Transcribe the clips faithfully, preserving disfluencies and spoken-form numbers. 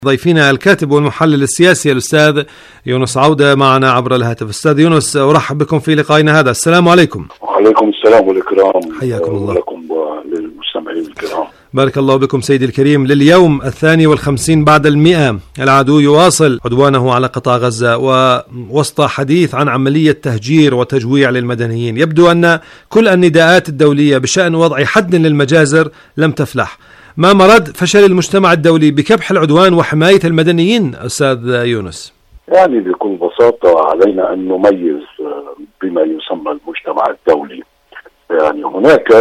ضيفنا الكاتب والمحلل السياسي الأستاذ يونس عودة معنا عبر الهاتف. أستاذ يونس، أرحب بكم في لقائنا هذا. السلام عليكم. وعليكم السلام والإكرام. حياكم الله. ولكم وللمستمعين الكرام. بارك الله بكم سيدي الكريم. لليوم الثاني والخمسين بعد المئة العدو يواصل عدوانه على قطاع غزة، ووسط حديث عن عملية تهجير وتجويع للمدنيين. يبدو أن كل النداءات الدولية بشأن وضع حد للمجازر لم تفلح. ما مرد فشل المجتمع الدولي بكبح العدوان وحماية المدنيين أستاذ يونس؟ يعني بكل بساطة علينا أن نميز بما يسمى المجتمع الدولي. يعني هناك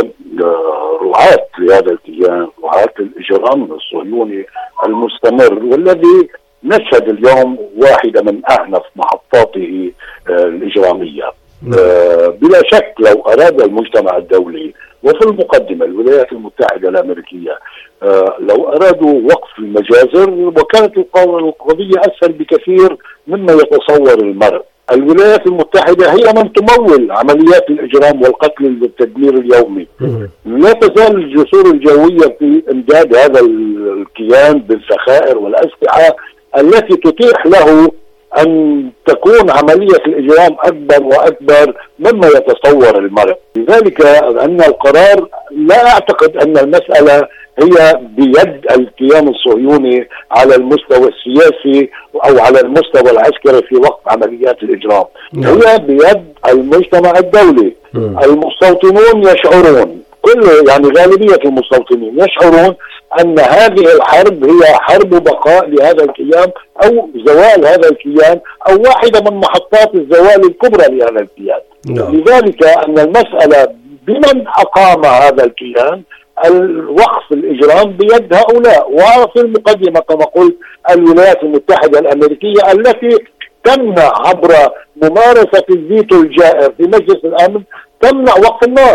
رعاة لهذا الكيان، رعاة الإجرام الصهيوني المستمر، والذي نشهد اليوم واحدة من أعنف محطاته الإجرامية. بلا شك لو أراد المجتمع الدولي وفي المقدمة الولايات المتحدة الأمريكية لو أرادوا وقف المجازر، وكانت القضية أسهل بكثير مما يتصور المرء. الولايات المتحدة هي من تمول عمليات الإجرام والقتل والتدمير اليومي. لا تزال الجسور الجوية في إمداد هذا الكيان بالذخائر والأسلحة التي تتيح له أن تكون عملية الإجرام أكبر وأكبر مما يتصور المرء. لذلك أن القرار، لا أعتقد أن المسألة هي بيد الكيان الصهيوني على المستوى السياسي أو على المستوى العسكري في وقت عمليات الإجرام، هي بيد المجتمع الدولي. المستوطنون يشعرون، كل يعني غالبية المستوطنين يشعرون أن هذه الحرب هي حرب بقاء لهذا الكيان أو زوال هذا الكيان أو واحدة من محطات الزوال الكبرى لهذا الكيان. no. لذلك أن المسألة بمن أقام هذا الكيان، الوقف الإجرام بيد هؤلاء، وفي المقدمة كما قلت الولايات المتحدة الأمريكية التي تمنع عبر ممارسة الفيتو الجائر في مجلس الأمن تمنع وقف النار.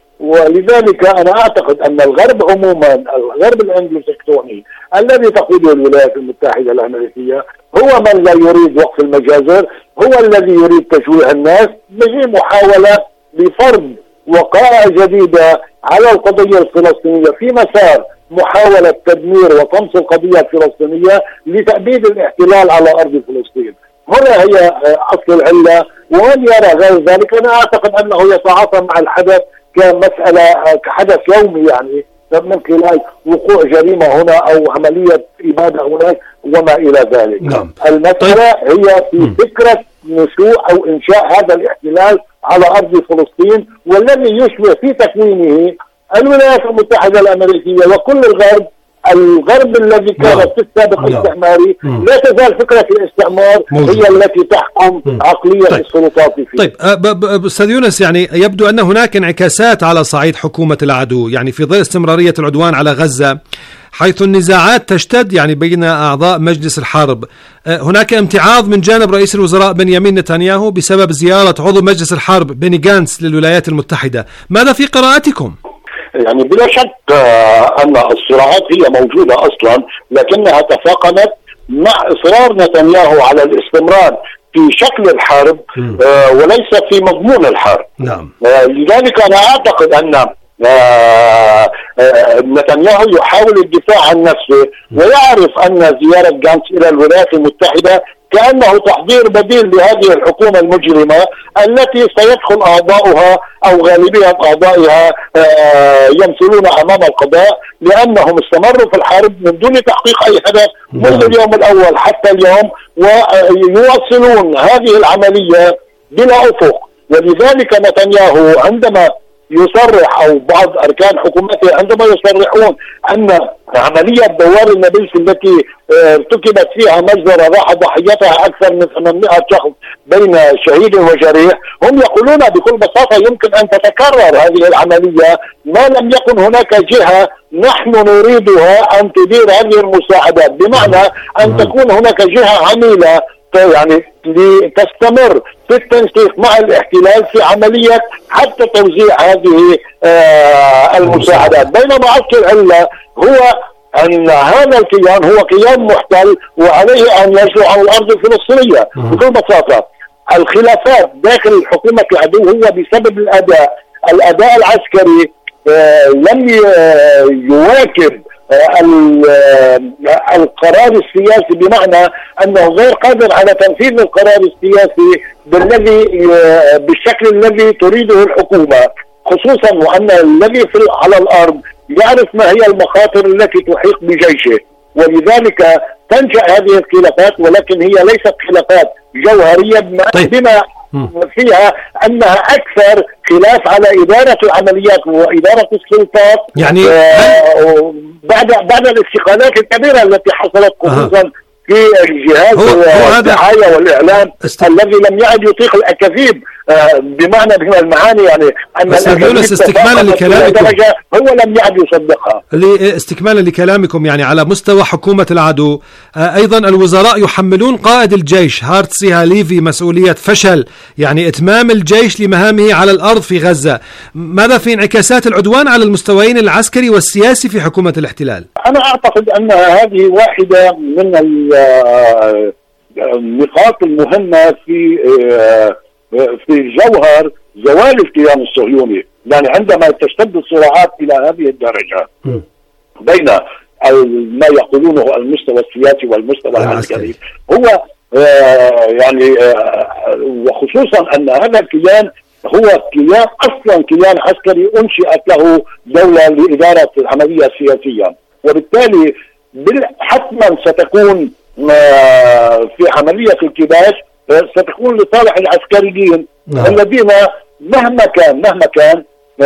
ولذلك أنا أعتقد أن الغرب عموما، الغرب الأنجلوساكسوني الذي تقوده الولايات المتحدة الأمريكية، هو من لا يريد وقف المجازر، هو الذي يريد تجويع الناس. بهي محاولة لفرض وقائع جديدة على القضية الفلسطينية في مسار محاولة تدمير وطمس القضية الفلسطينية لتأبيد الاحتلال على أرض فلسطين. هنا هي أصل العلة، ومن يرى غير ذلك أنا أعتقد أنه يتعاطى مع الحدث كمسألة كحدث يومي، يعني من خلال وقوع جريمة هنا أو عملية إبادة هناك وما إلى ذلك. نعم. المسألة طيب. هي في فكرة نشوء أو إنشاء هذا الاحتلال على أرض فلسطين، والذي يشبه في تكوينه الولايات المتحدة الأمريكية وكل الغرب. الغرب الذي كان في السابق استعماري، لا تزال فكرة الاستعمار هي التي تحكم عقلية طيب. السلطات فيه. طيب أستاذ يونس، يعني يبدو أن هناك انعكاسات على صعيد حكومة العدو، يعني في ظل استمرارية العدوان على غزة، حيث النزاعات تشتد يعني بين أعضاء مجلس الحرب. هناك امتعاض من جانب رئيس الوزراء بنيامين نتنياهو بسبب زيارة عضو مجلس الحرب بني غانتس للولايات المتحدة. ماذا في قراءتكم؟ يعني بلا شك أن الصراعات هي موجودة أصلا، لكنها تفاقمت مع إصرار نتنياهو على الاستمرار في شكل الحرب آه وليس في مضمون الحرب. نعم. آه لذلك أنا أعتقد أن آه آه نتنياهو يحاول الدفاع عن نفسه، ويعرف أن زيارة غانتس إلى الولايات المتحدة كأنه تحضير بديل لهذه الحكومة المجرمة التي سيدخل أعضاؤها أو غالبية أعضائها يمثلون أمام القضاء، لأنهم استمروا في الحرب من دون تحقيق أي هدف منذ اليوم الأول حتى اليوم، ويواصلون هذه العملية بلا أفق. ولذلك نتنياهو عندما يصرح أو بعض أركان حكومته عندما يصرحون أن عملية دوار النابلس التي ارتكبت فيها مجزرة راح ضحيتها أكثر من ثمانمائة شخص بين شهيد وجريح، هم يقولون بكل بساطة يمكن أن تتكرر هذه العملية ما لم يكن هناك جهة نحن نريدها أن تدير هذه المساعدات، بمعنى أن تكون هناك جهة عميلة يعني لتستمر في التنسيق مع الاحتلال في عملية حتى توزيع هذه آه المساعدات. بينما أصل العلة هو أن هذا الكيان هو كيان محتل وعليه أن يجلو على الأرض الفلسطينية بكل بساطة. الخلافات داخل حكومة العدو هو بسبب الأداء الأداء العسكري آه لم يواكب القرار السياسي، بمعنى أنه غير قادر على تنفيذ القرار السياسي بالذي بالشكل الذي تريده الحكومة، خصوصا وأن الذي في على الأرض يعرف ما هي المخاطر التي تحيط بجيشه، ولذلك تنشأ هذه الخلافات، ولكن هي ليست خلافات جوهرية بما فيها أنها أكثر خلاف على إدارة العمليات وإدارة السلطات، يعني آه بعد بعد الاستقالات الكبيرة التي حصلت خصوصا في الجهاز الدعاية والإعلام است... الذي لم يعد يطيق الأكاذيب، آه بمعنى من المعاني، يعني أن استكمالا لكلامكم هو لم يعد يصدقها. استكمالا لكلامكم يعني على مستوى حكومة العدو، آه أيضا الوزراء يحملون قائد الجيش هارتسي هاليفي مسؤولية فشل يعني إتمام الجيش لمهامه على الأرض في غزة. ماذا في انعكاسات العدوان على المستويين العسكري والسياسي في حكومة الاحتلال؟ أنا أعتقد أن هذه واحدة من النقاط المهمة في في جوهر زوال الكيان الصهيوني، يعني عندما تشتد الصراعات إلى هذه الدرجة بين ما يقولونه المستوى السياسي والمستوى العسكري، هو يعني وخصوصا أن هذا الكيان هو كيان أصلا كيان عسكري أنشئت له دولة لإدارة العملية السياسية، وبالتالي حتما ستكون في عملية الكباش ستكون لصالح العسكريين الذين مهما كان مهما كان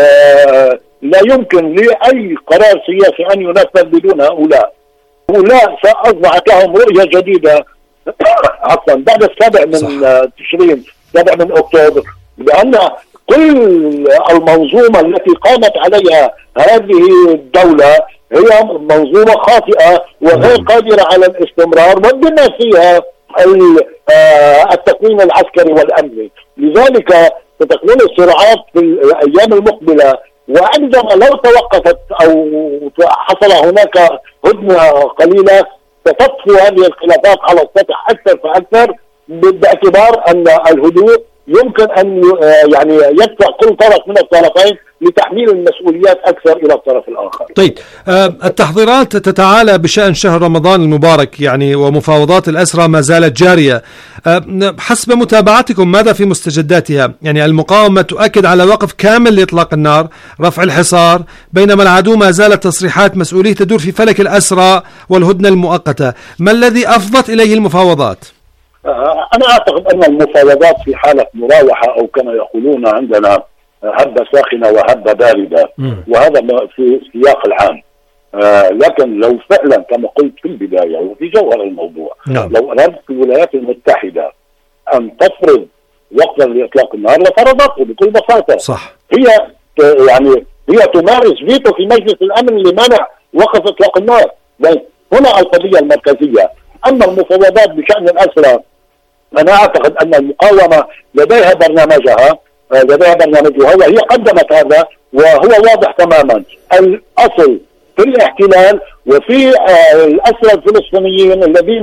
لا يمكن لأي قرار سياسي أن ينفذ بدون هؤلاء. هؤلاء سأصبحت لهم رؤية جديدة عفوا بعد السابع من تشرين سابع من أكتوبر، لأن كل المنظومة التي قامت عليها هذه الدولة هي منظومة خاطئة وغير قادرة على الاستمرار، وبما فيها التكوين العسكري والأمني. لذلك ستكون الصراعات في الأيام المقبلة، وعندما لو توقفت أو حصل هناك هدنة قليلة ستطفو هذه الخلافات على السطح أكثر فأكثر، باعتبار أن الهدوء يمكن أن يعني يدفع كل طرف من الطرفين لتحميل المسؤوليات أكثر إلى الطرف الآخر. طيب التحضيرات تتعالى بشأن شهر رمضان المبارك يعني، ومفاوضات الأسرى ما زالت جارية. حسب متابعتكم ماذا في مستجداتها؟ يعني المقاومة تؤكد على وقف كامل لإطلاق النار، رفع الحصار، بينما العدو ما زالت تصريحات مسؤوليه تدور في فلك الأسرى والهدنة المؤقتة. ما الذي أفضت إليه المفاوضات؟ أنا أعتقد أن المفاوضات في حالة مراوحة، أو كما يقولون عندنا هبة ساخنة وهبة باردة، وهذا في السياق العام. آه لكن لو فعلا كما قلت في البداية وفي جوهر الموضوع، نعم. لو أرادت الولايات المتحدة أن تفرض وقتا لإطلاق النار لفرضته بكل بساطة. صح. هي يعني هي تمارس فيتو في مجلس الأمن لمنع وقف إطلاق النار. هنا القضية المركزية. أما المفاوضات بشأن الأسرى، أنا أعتقد أن المقاومة لديها برنامجها لديها برنامجها وهي قدمت هذا، وهو واضح تماما. الأصل في الاحتلال وفي الأسرى الفلسطينيين الذين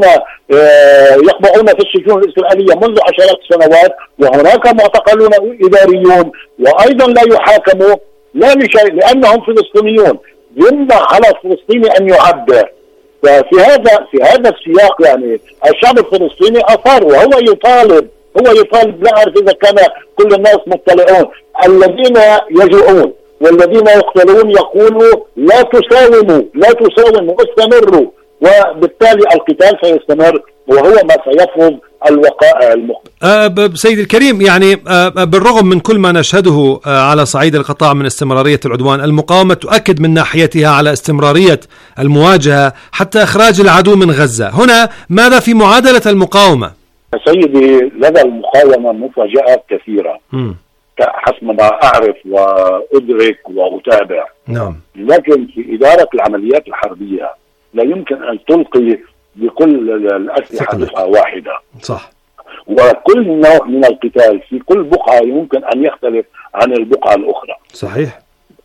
يقبعون في السجون الإسرائيلية منذ عشرات السنوات، وهناك معتقلون إداريون وأيضا لا يحاكموا لا لشيء لأنهم فلسطينيون. يمنع على الفلسطيني أن يعبر. ففي هذا في هذا السياق يعني الشعب الفلسطيني أصر، وهو يطالب هو يطالب لا أعرف إذا كان كل الناس مطلعون، الذين يجوعون والذين يقتلون يقولوا لا تساوموا لا تساوموا استمروا، وبالتالي القتال سيستمر وهو ما سيفرض الوقائع المقبل. أه سيد الكريم، يعني أه بالرغم من كل ما نشهده أه على صعيد القطاع من استمرارية العدوان، المقاومة تؤكد من ناحيتها على استمرارية المواجهة حتى إخراج العدو من غزة. هنا ماذا في معادلة المقاومة؟ سيدي، لدى المقاومة مفاجآت كثيرة م. حسب ما أعرف وأدرك وأتابع. نعم. لكن في إدارة العمليات الحربية لا يمكن أن تلقي بكل الأسلحة دفعة واحدة. صح. وكل نوع من القتال في كل بقعة يمكن أن يختلف عن البقعة الأخرى. صحيح.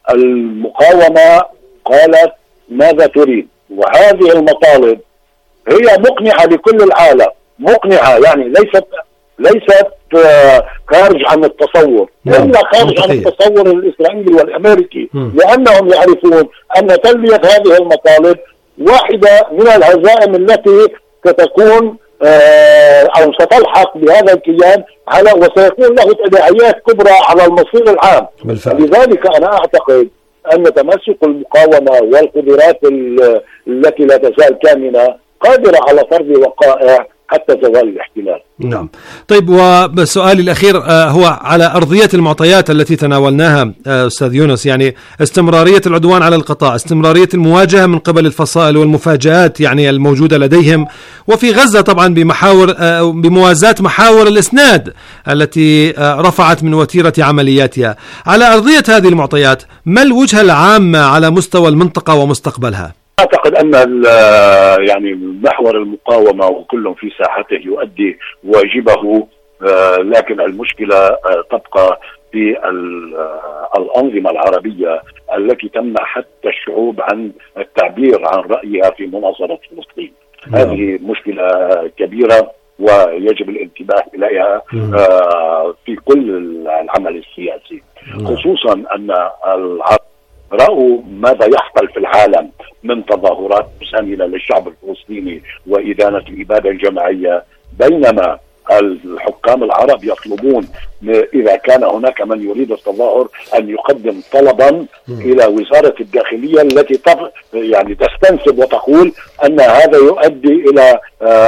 المقاومة قالت ماذا تريد، وهذه المطالب هي مقنعة لكل العالم، مقنعة يعني ليست ليست خارج عن التصور، إلا خارج عن التصور الإسرائيلي والأمريكي، لأنهم يعرفون أن تلبية هذه المطالب واحدة من الهزائم التي ستكون أو ستلحق بهذا الكيان على وسيكون له تداعيات كبرى على المصير العام. بالفعل. لذلك أنا أعتقد أن تمسك المقاومة والقدرات التي لا تزال كامنة قادرة على فرض وقائع حتى زوال الاحتلال. نعم. طيب، وسؤالي الأخير هو على أرضية المعطيات التي تناولناها أستاذ يونس، يعني استمرارية العدوان على القطاع، استمرارية المواجهة من قبل الفصائل والمفاجآت يعني الموجودة لديهم، وفي غزة طبعا بمحاور بموازاة محاور الإسناد التي رفعت من وتيرة عملياتها. على أرضية هذه المعطيات ما الوجهة العامة على مستوى المنطقة ومستقبلها؟ أعتقد أن يعني محور المقاومة وكل في ساحته يؤدي واجبه، لكن المشكلة تبقى في الأنظمة العربية التي تمنع حتى الشعوب عن التعبير عن رأيها في مناصرة فلسطين. هذه مشكلة كبيرة ويجب الانتباه إليها في كل العمل السياسي، خصوصا أن العرب رأوا ماذا يحصل في العالم من تظاهرات مساندة للشعب الفلسطيني وإدانة الإبادة الجماعية، بينما الحكام العرب يطلبون إذا كان هناك من يريد التظاهر أن يقدم طلبا إلى وزارة الداخلية التي يعني تستنسب وتقول أن هذا يؤدي إلى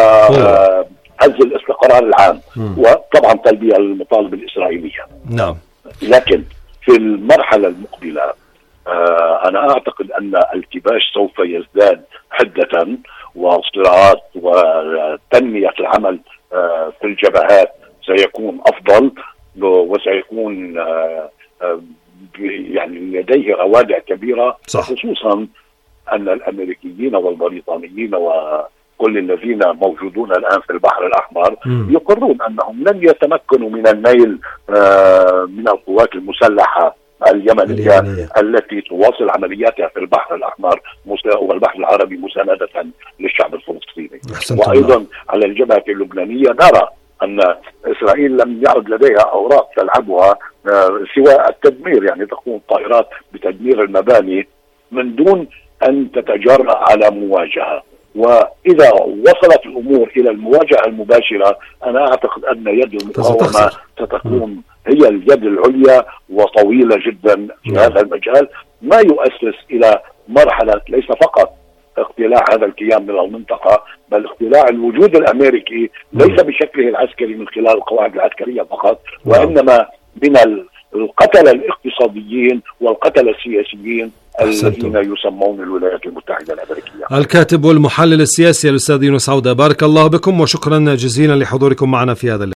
هز الاستقرار العام، وطبعا تلبية المطالب الإسرائيلية. نعم. لكن في المرحلة المقبلة أنا أعتقد أن الكباش سوف يزداد حدة، والصراعات وتنمية العمل في الجبهات سيكون أفضل، وسيكون يعني لديه روادع كبيرة. صح. خصوصا أن الأمريكيين والبريطانيين وكل الذين موجودون الآن في البحر الأحمر م. يقرون أنهم لن يتمكنوا من النيل من القوات المسلحة اليمنية التي تواصل عملياتها في البحر الأحمر والبحر العربي مساندة للشعب الفلسطيني. وأيضا الله. على الجبهة اللبنانية نرى أن إسرائيل لم يعد لديها أوراق تلعبها سوى التدمير، يعني تقوم طائرات بتدمير المباني من دون أن تتجرأ على مواجهة. وإذا وصلت الأمور إلى المواجهة المباشرة أنا أعتقد أن يد المقاومة ستكون هي اليد العليا وطويلة جدا في هذا المجال، ما يؤسس إلى مرحلة ليس فقط اقتلاع هذا الكيان من المنطقة، بل اقتلاع الوجود الأمريكي ليس بشكله العسكري من خلال القواعد العسكرية فقط، وإنما من القتلة الاقتصاديين والقتلة السياسيين الذين يسمون الولايات المتحدة الأمريكية. الكاتب والمحلل السياسي الأستاذ يونس عودة، بارك الله بكم وشكرا جزيلا لحضوركم معنا في هذا